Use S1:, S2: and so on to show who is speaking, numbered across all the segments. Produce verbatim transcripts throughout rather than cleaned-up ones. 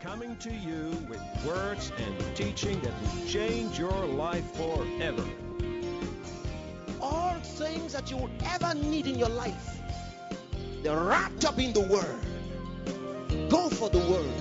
S1: coming to you with words and teaching that will change your life forever.
S2: All things that you would ever need in your life, they're wrapped up in the Word. Go for the Word.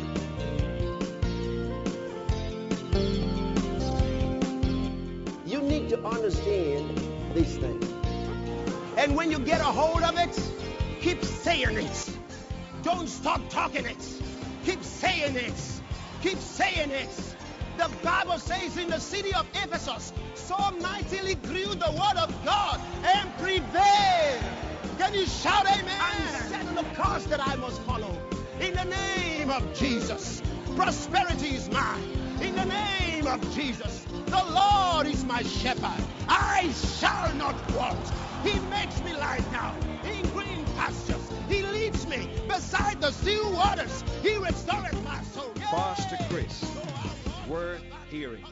S2: You need to understand these things. And when you get a hold of it, keep saying it. Don't stop talking it. Keep saying it. Keep saying it. The Bible says in the city of Ephesus, so mightily grew the word of God and prevailed. Can you shout amen? I'm setting the course that I must follow. In the name of Jesus, prosperity is mine. In the name of Jesus, the Lord is my shepherd. I shall not want. He makes me lie down in green pastures. He leads me beside the still waters. He restores my soul.
S1: Pastor Chris, worth hearing.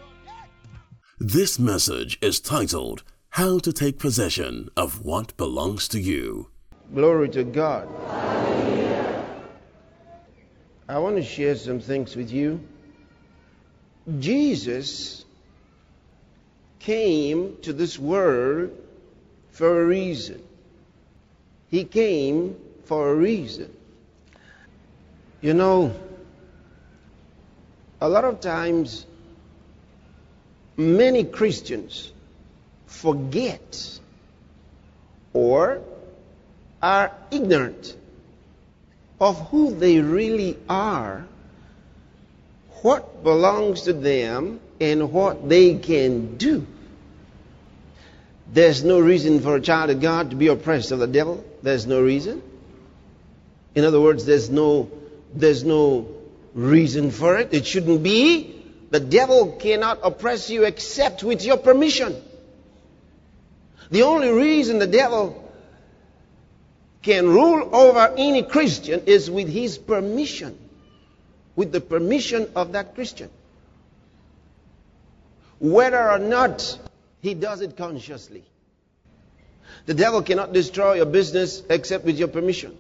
S3: This message is titled, How to Take Possession of What Belongs to You.
S2: Glory to God. I want to share some things with you. Jesus came to this world for a reason. He came for a reason. You know, a lot of times, many Christians forget or are ignorant of who they really are, what belongs to them, and what they can do. There's no reason for a child of God to be oppressed of the devil. There's no reason. In other words, there's no, there's no reason for it. It shouldn't be. The devil cannot oppress you except with your permission. The only reason the devil can rule over any Christian is with his permission. With the permission of that Christian. Whether or not he does it consciously. The devil cannot destroy your business except with your permission.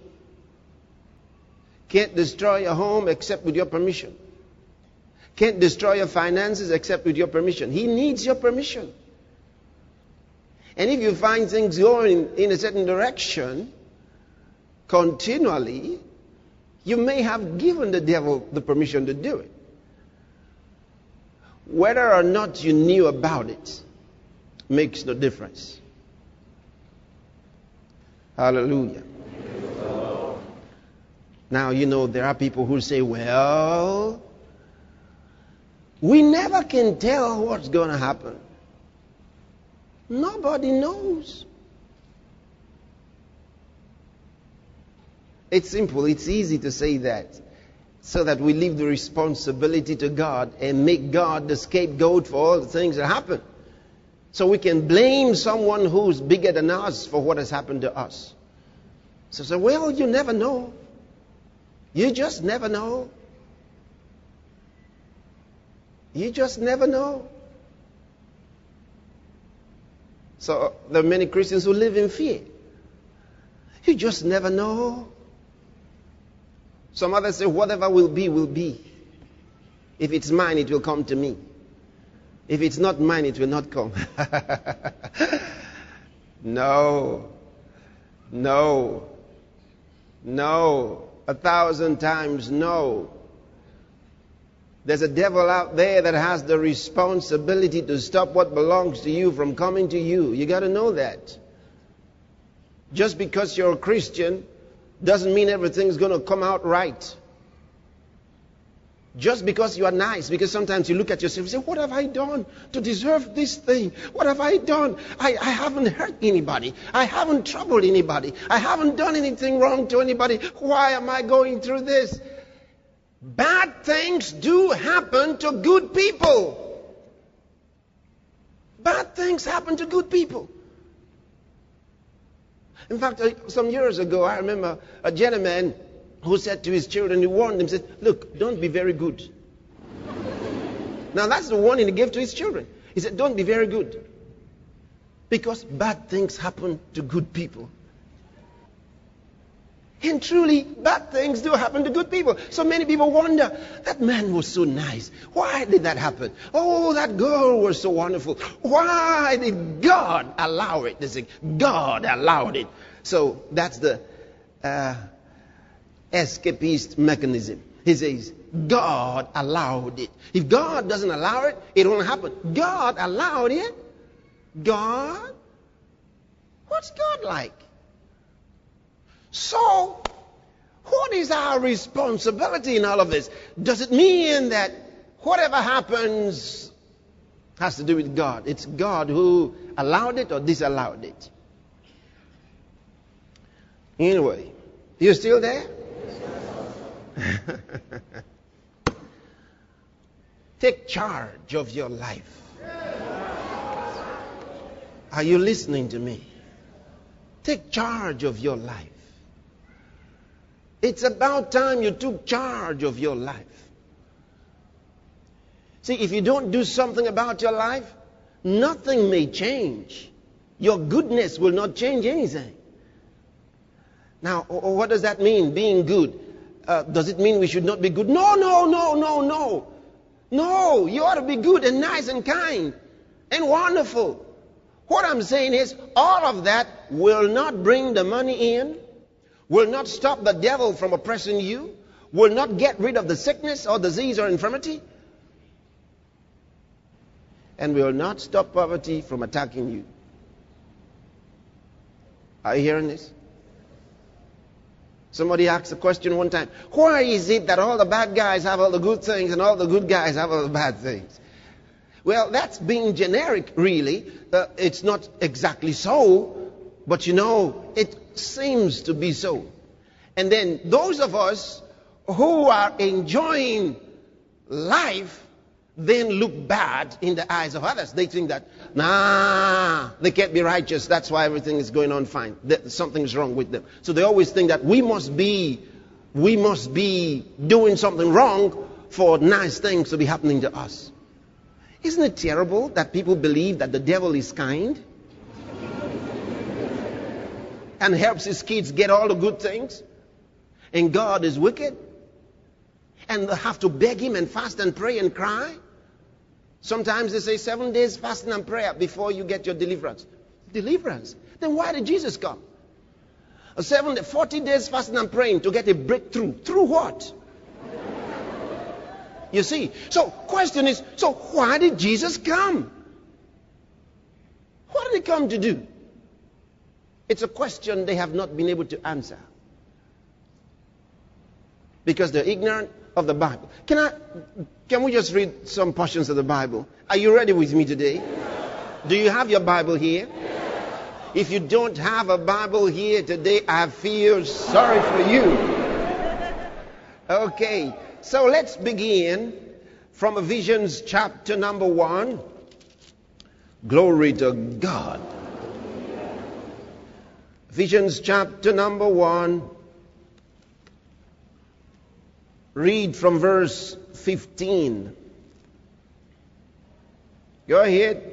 S2: Can't destroy your home except with your permission. Can't destroy your finances except with your permission. He needs your permission. And if you find things going in a certain direction continually, you may have given the devil the permission to do it. Whether or not you knew about it makes no difference. Hallelujah. Now, you know, there are people who say, well, we never can tell what's going to happen. Nobody knows. It's simple. It's easy to say that, so that we leave the responsibility to God and make God the scapegoat for all the things that happen. So we can blame someone who's bigger than us for what has happened to us. So say, well, you never know. You just never know. You just never know. So there are many Christians who live in fear. You just never know. Some others say, whatever will be, will be. If it's mine, it will come to me. If it's not mine, it will not come. No. No. No. A thousand times no. There's a devil out there that has the responsibility to stop what belongs to you from coming to you. You got to know that. Just because you're a Christian doesn't mean everything's going to come out right. Just because you are nice, because sometimes you look at yourself and say, what have I done to deserve this thing? What have I done? I, I haven't hurt anybody. I haven't troubled anybody. I haven't done anything wrong to anybody. Why am I going through this? Bad things do happen to good people. Bad things happen to good people. In fact, some years ago, I remember a gentleman who said to his children, he warned them, said, look, don't be very good. Now that's the warning he gave to his children. He said, don't be very good. Because bad things happen to good people. And truly, bad things do happen to good people. So many people wonder, that man was so nice. Why did that happen? Oh, that girl was so wonderful. Why did God allow it? They say, God allowed it. So that's the uh, escapist mechanism. He says, God allowed it. If God doesn't allow it, it won't happen. God allowed it? God? What's God like? So, what is our responsibility in all of this? Does it mean that whatever happens has to do with God? It's God who allowed it or disallowed it? Anyway, you still there? Take charge of your life. Are you listening to me? Take charge of your life. It's about time you took charge of your life. See, if you don't do something about your life, nothing may change. Your goodness will not change anything. Now, what does that mean, being good? Uh, does it mean we should not be good? No, no, no, no, no. No, you ought to be good and nice and kind and wonderful. What I'm saying is, all of that will not bring the money in, will not stop the devil from oppressing you, will not get rid of the sickness or disease or infirmity, and will not stop poverty from attacking you. Are you hearing this? Somebody asked a question one time, why is it that all the bad guys have all the good things and all the good guys have all the bad things? Well, that's being generic, really. Uh, it's not exactly so, but you know, it seems to be so. And then those of us who are enjoying life then look bad in the eyes of others. They think that, nah, they can't be righteous. That's why everything is going on fine. That something's wrong with them. So they always think that we must be, we must be doing something wrong for nice things to be happening to us. Isn't it terrible that people believe that the devil is kind and helps his kids get all the good things, and God is wicked, and they have to beg him and fast and pray and cry? Sometimes they say seven days fasting and prayer before you get your deliverance. Deliverance? Then why did Jesus come? A seven, forty days fasting and praying to get a breakthrough. Through what? You see, so question is, so why did Jesus come? What did he come to do? It's a question they have not been able to answer, because they're ignorant of the Bible. Can I, can we just read some portions of the Bible? Are you ready with me today? Do you have your Bible here? If you don't have a Bible here today, I feel sorry for you. Okay. So let's begin from Ephesians chapter number one. Glory to God. Ephesians chapter number one. Read from verse fifteen. Go ahead.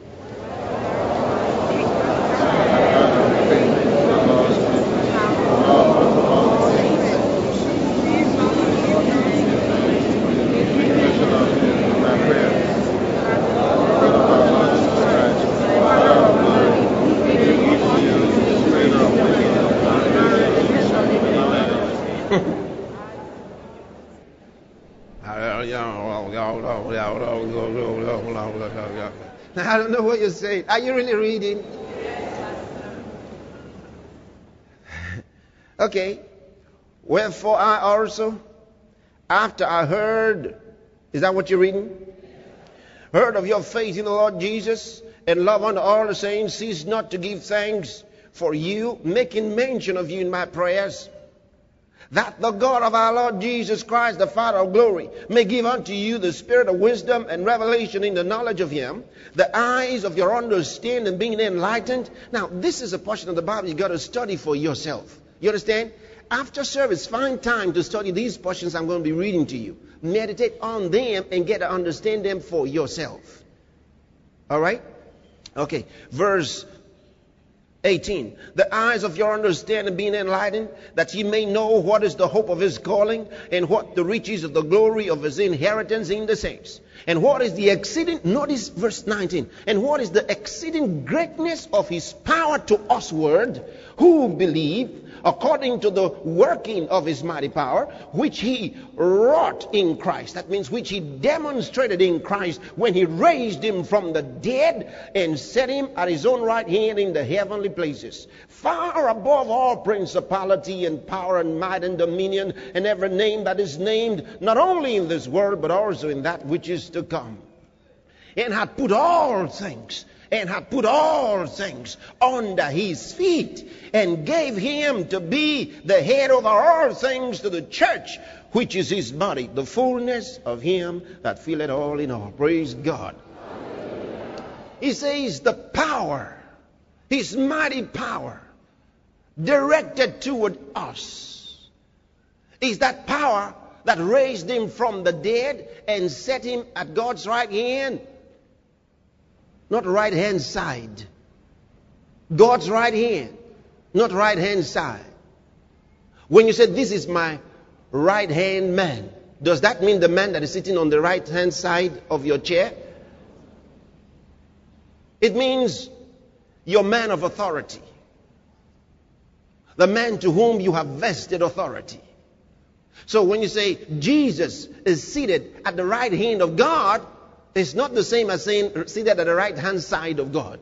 S2: I don't know what you're saying. Are you really reading? Okay. Wherefore I also, after I heard, is that what you're reading? Heard of your faith in the Lord Jesus and love unto all the saints, cease not to give thanks for you, making mention of you in my prayers, that the God of our Lord Jesus Christ, the Father of glory, may give unto you the spirit of wisdom and revelation in the knowledge of him, the eyes of your understanding being enlightened. Now, this is a portion of the Bible you've got to study for yourself. You understand? After service, find time to study these portions I'm going to be reading to you. Meditate on them and get to understand them for yourself. All right? Okay. Verse eighteen. The eyes of your understanding being enlightened, that ye may know what is the hope of his calling, and what the riches of the glory of his inheritance in the saints. And what is the exceeding, notice verse nineteen, and what is the exceeding greatness of his power to usward, who believe, according to the working of his mighty power, which he wrought in Christ. That means which he demonstrated in Christ when he raised him from the dead and set him at his own right hand in the heavenly places, far above all principality and power and might and dominion and every name that is named, not only in this world but also in that which is to come. And had put all things and had put all things under his feet, and gave him to be the head over all things to the church, which is his body, the fullness of him that filleth all in all. Praise God. He says the power, his mighty power, directed toward us, is that power that raised him from the dead and set him at God's right hand. Not right hand side. God's right hand. Not right hand side. When you say, this is my right hand man, does that mean the man that is sitting on the right hand side of your chair? It means your man of authority. The man to whom you have vested authority. So when you say Jesus is seated at the right hand of God, it's not the same as saying seated at the right hand side of God.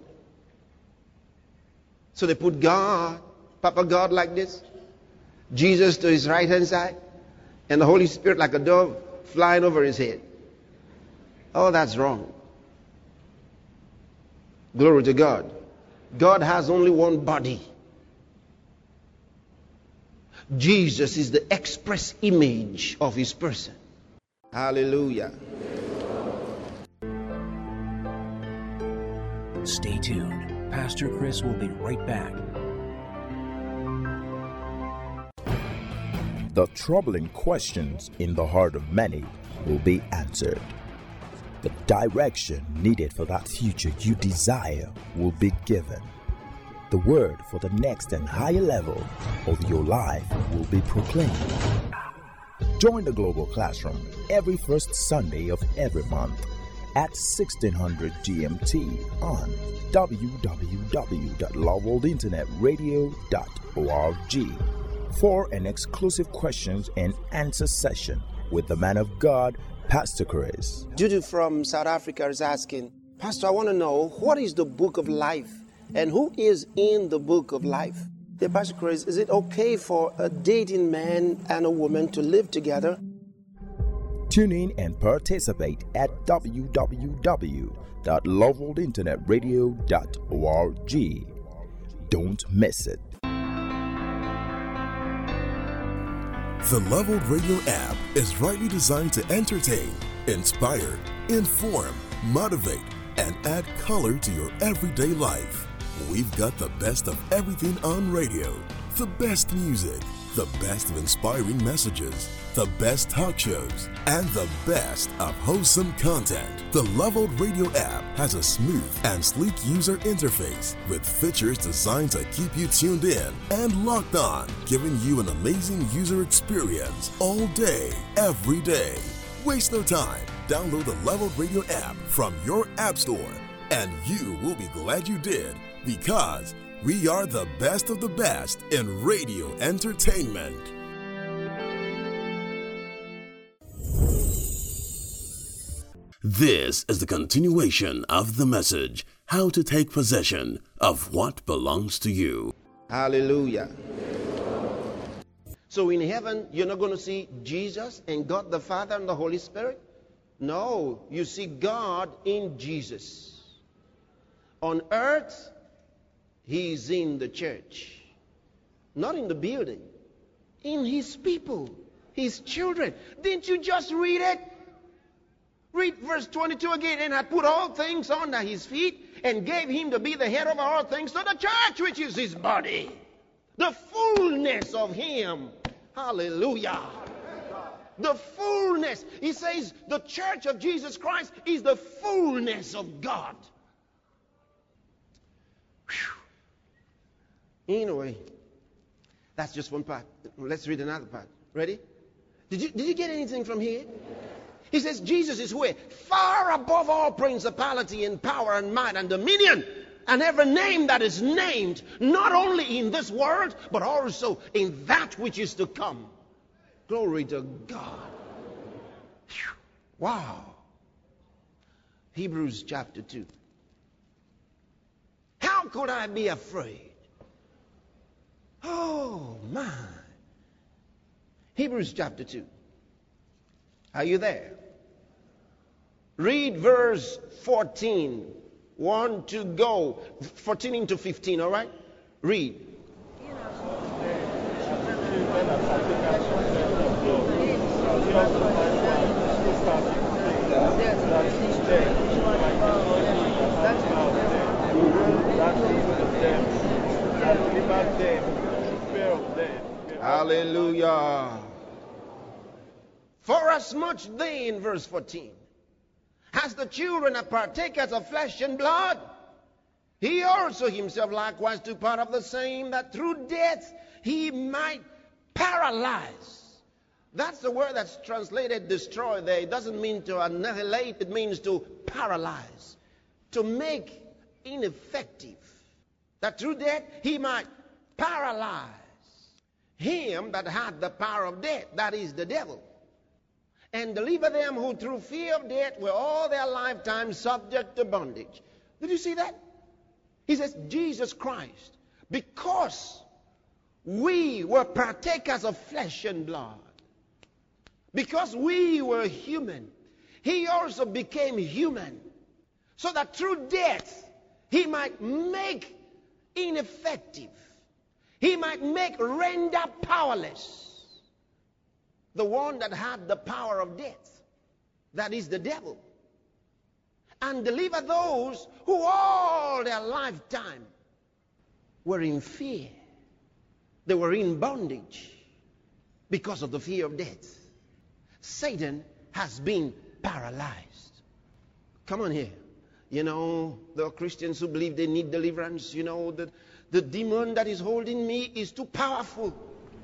S2: So they put God, Papa God like this, Jesus to his right hand side, and the Holy Spirit like a dove flying over his head. Oh, that's wrong. Glory to God. God has only one body. Jesus is the express image of his person. Hallelujah.
S4: Stay tuned. Pastor Chris will be right back.
S5: The troubling questions in the heart of many will be answered. The direction needed for that future you desire will be given. The word for the next and higher level of your life will be proclaimed. Join the Global Classroom every first Sunday of every month at sixteen hundred G M T on w w w dot love world internet radio dot org for an exclusive questions and answer session with the man of God, Pastor Chris.
S2: Judy from South Africa is asking, Pastor, I want to know, what is the book of life and who is in the book of life? Yeah, Pastor Chris, is it okay for a dating man and a woman to live together?
S5: Tune in and participate at w w w dot love world internet radio dot org. Don't miss it.
S6: The Love World Radio app is rightly designed to entertain, inspire, inform, motivate, and add color to your everyday life. We've got the best of everything on radio, the best music, the best of inspiring messages, the best talk shows, and the best of wholesome content. The Love World Radio app has a smooth and sleek user interface with features designed to keep you tuned in and locked on, giving you an amazing user experience all day, every day. Waste no time. Download the Love World Radio app from your app store, and you will be glad you did, because we are the best of the best in radio entertainment.
S3: This is the continuation of the message, How to Take Possession of What Belongs to You.
S2: Hallelujah. So in heaven, you're not going to see Jesus and God the Father and the Holy Spirit? No, you see God in Jesus. On earth, He's in the church. Not in the building. In His people. His children. Didn't you just read it? Read verse twenty-two again. And had put all things under His feet and gave Him to be the head of all things to the church, which is His body. The fullness of Him. Hallelujah. The fullness. He says the church of Jesus Christ is the fullness of God. Whew. Anyway, that's just one part. Let's read another part. Ready? Did you, did you get anything from here? He says Jesus is where? Far above all principality and power and might and dominion and every name that is named, not only in this world, but also in that which is to come. Glory to God. Whew. Wow. Hebrews chapter two. How could I be afraid? Oh, my. Hebrews chapter two. Are you there? Read verse fourteen. One to go. fourteen into fifteen, all right? Read. Hallelujah. For as much then, verse fourteen, as the children are partakers of flesh and blood, he also himself likewise took part of the same, that through death he might paralyze. That's the word that's translated destroy there. It doesn't mean to annihilate, it means to paralyze, to make ineffective. That through death he might paralyze him that had the power of death, that is the devil, and deliver them who through fear of death were all their lifetime subject to bondage. Did you see that? He says, Jesus Christ, because we were partakers of flesh and blood, because we were human, he also became human, so that through death he might make ineffective, he might make render powerless the one that had the power of death, that is the devil, and deliver those who all their lifetime were in fear. They were in bondage because of the fear of death. Satan has been paralyzed. Come on here. You know, there are Christians who believe they need deliverance. You know, that the demon that is holding me is too powerful.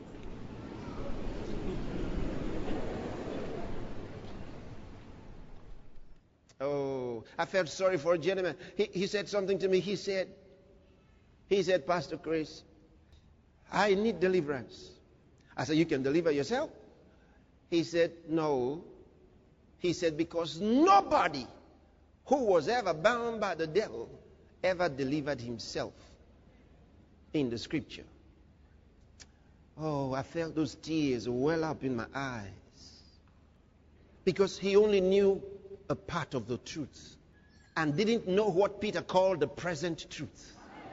S2: Oh, I felt sorry for a gentleman. He, he said something to me. He said, he said, Pastor Chris, I need deliverance. I said, you can deliver yourself? He said, no. He said, because nobody who was ever bound by the devil ever delivered himself in the scripture. Oh, I felt those tears well up in my eyes. Because he only knew a part of the truth and didn't know what Peter called the present truth.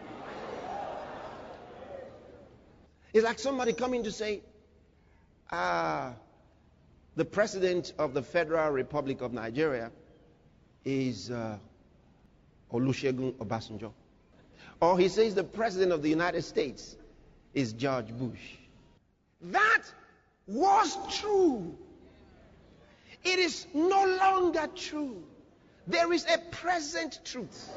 S2: It's like somebody coming to say, ah, the president of the Federal Republic of Nigeria is uh, Olusegun Obasanjo. Or he says the president of the United States is George Bush. That was true. It is no longer true. There is a present truth.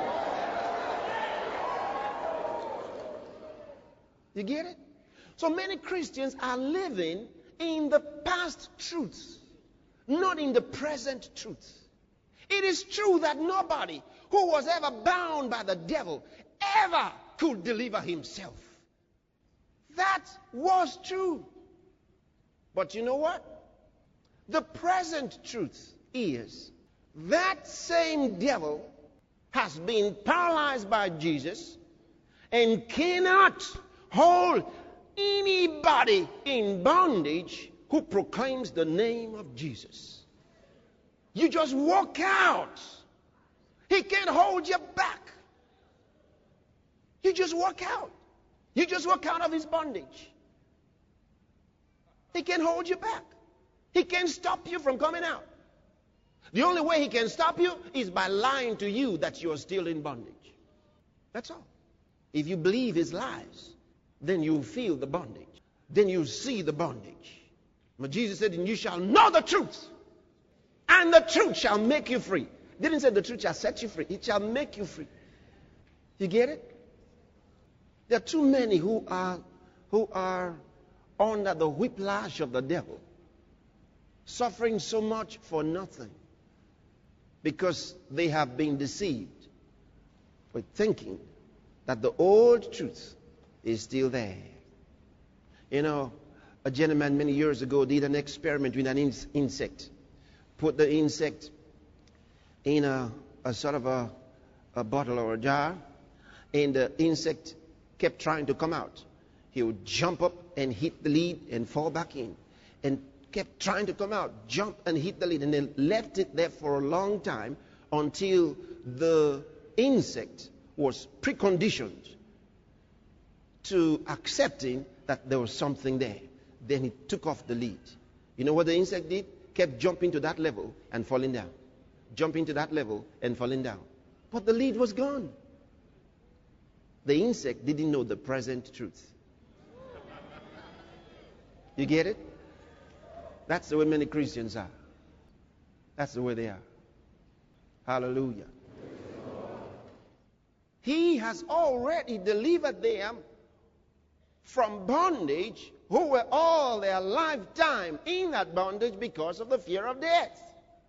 S2: You get it? So many Christians are living in the past truth, not in the present truth. It is true that nobody who was ever bound by the devil ever could deliver himself. That was true. But you know what? The present truth is that same devil has been paralyzed by Jesus and cannot hold anybody in bondage who proclaims the name of Jesus. You just walk out. He can't hold you back. You just walk out. You just walk out of his bondage. He can't hold you back. He can't stop you from coming out. The only way he can stop you is by lying to you that you're still in bondage. That's all. If you believe his lies, then you'll feel the bondage. Then you'll see the bondage. But Jesus said, and you shall know the truth, and the truth shall make you free. Didn't say the truth shall set you free. It shall make you free. You get it? There are too many who are, who are under the whiplash of the devil, suffering so much for nothing, because they have been deceived with thinking that the old truth is still there. You know, a gentleman many years ago did an experiment with an in- insect. Put the insect in a, a sort of a, a bottle or a jar, and the insect kept trying to come out. He would jump up and hit the lid and fall back in, and kept trying to come out, jump and hit the lid, and then left it there for a long time until the insect was preconditioned to accepting that there was something there. Then he took off the lid. You know what the insect did? Kept jumping to that level and falling down. Jumping to that level and falling down. But the lid was gone. The insect didn't know the present truth. You get it? That's the way many Christians are. That's the way they are. Hallelujah. He has already delivered them from bondage, who were all their lifetime in that bondage because of the fear of death.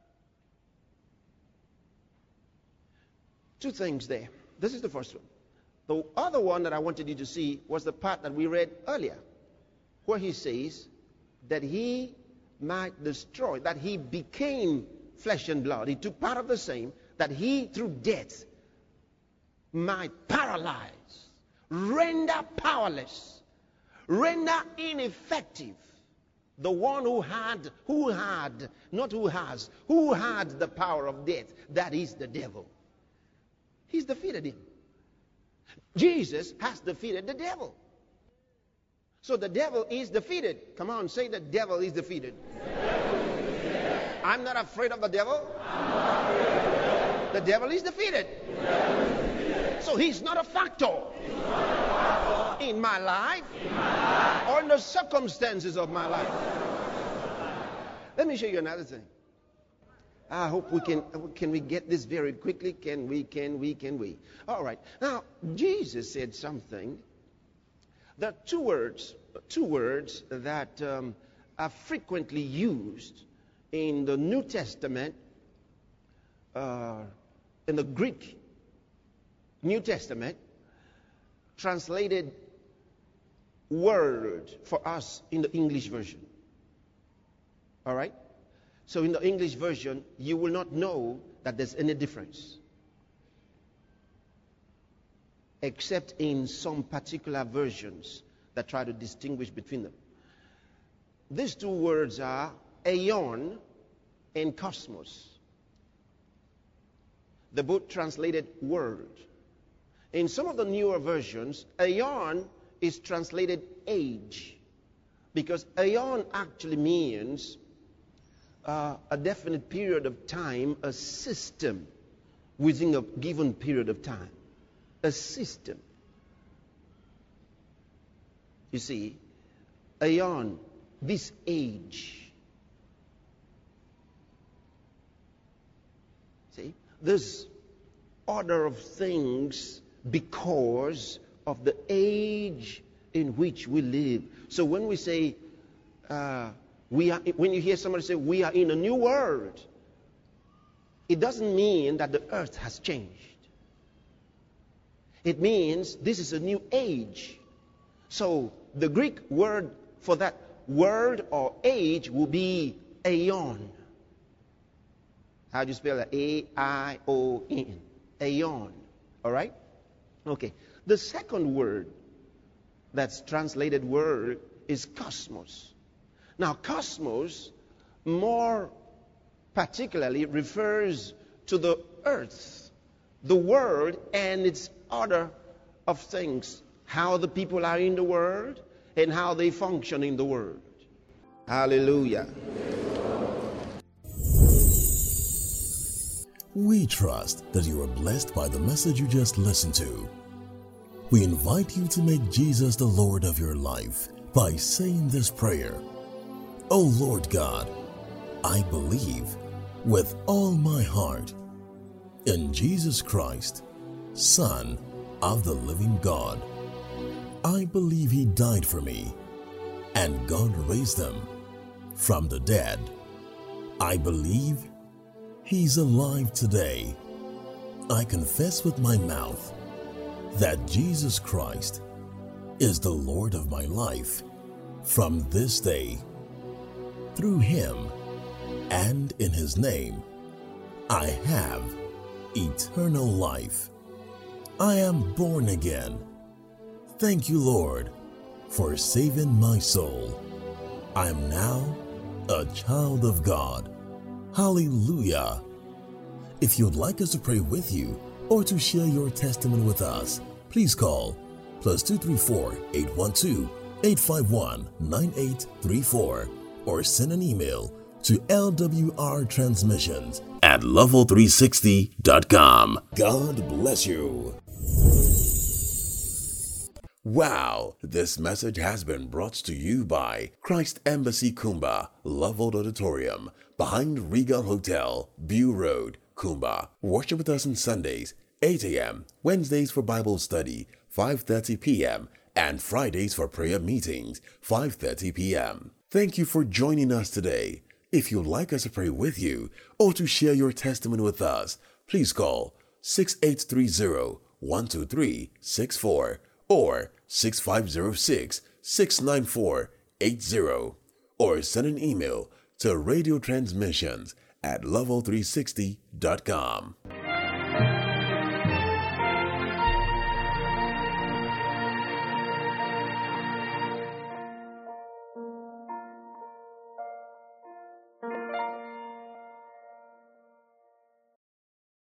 S2: Two things there. This is the first one. The other one that I wanted you to see was the part that we read earlier, where he says that he might destroy, that he became flesh and blood. He took part of the same, that he through death might paralyze, render powerless, render ineffective the one who had, who had, not who has, who had the power of death, that is the devil. He's defeated him. Jesus has defeated the devil. So the devil is defeated. Come on, say the devil is defeated. The devil is defeated. I'm not afraid of the devil. I'm not afraid of the devil. The devil is defeated. The devil is defeated. So he's not a factor, he's not a factor in, my life, in my life or in the circumstances of my life. Let me show you another thing. I hope we can, can we get this very quickly? Can we, can we, can we? All right. Now, Jesus said something. There are two words, two words that um, are frequently used in the New Testament, uh, in the Greek New Testament, translated word for us in the English version. All right? So in the English version, you will not know that there's any difference, except in some particular versions that try to distinguish between them. These two words are aeon and cosmos. They're both translated word. In some of the newer versions, aeon is translated age, because aeon actually means Uh, a definite period of time, a system within a given period of time. A system. You see, aeon, this age. See, this order of things because of the age in which we live. So when we say, uh, We are, when you hear somebody say, we are in a new world, it doesn't mean that the earth has changed. It means this is a new age. So the Greek word for that word or age will be aeon. How do you spell that? A I O N. Aeon. All right? Okay. The second word that's translated word is cosmos. Now, cosmos more particularly refers to the earth, the world, and its order of things, how the people are in the world and how they function in the world. Hallelujah.
S6: We trust that you are blessed by the message you just listened to. We invite you to make Jesus the Lord of your life by saying this prayer. Oh Lord God, I believe with all my heart in Jesus Christ, Son of the living God. I believe he died for me, and God raised him from the dead. I believe he's alive today. I confess with my mouth that Jesus Christ is the Lord of my life from this day. Through him and in his name, I have eternal life. I am born again. Thank you, Lord, for saving my soul. I am now a child of God. Hallelujah. If you'd like us to pray with you or to share your testimony with us, please call plus two three four, eight one two, eight five one, nine eight three four or send an email to L W R transmissions
S3: at level three sixty dot com.
S6: God bless you. Wow, this message has been brought to you by Christ Embassy Kumba, Leveled Auditorium, behind Regal Hotel, Bew Road, Kumba. Worship with us on Sundays, eight a.m., Wednesdays for Bible study, five thirty p.m., and Fridays for prayer meetings, five thirty p.m. Thank you for joining us today. If you'd like us to pray with you or to share your testimony with us, please call six eight three zero, one two three, six four or six five zero six, six nine four, eight zero or send an email to radio transmissions at level three sixty dot com.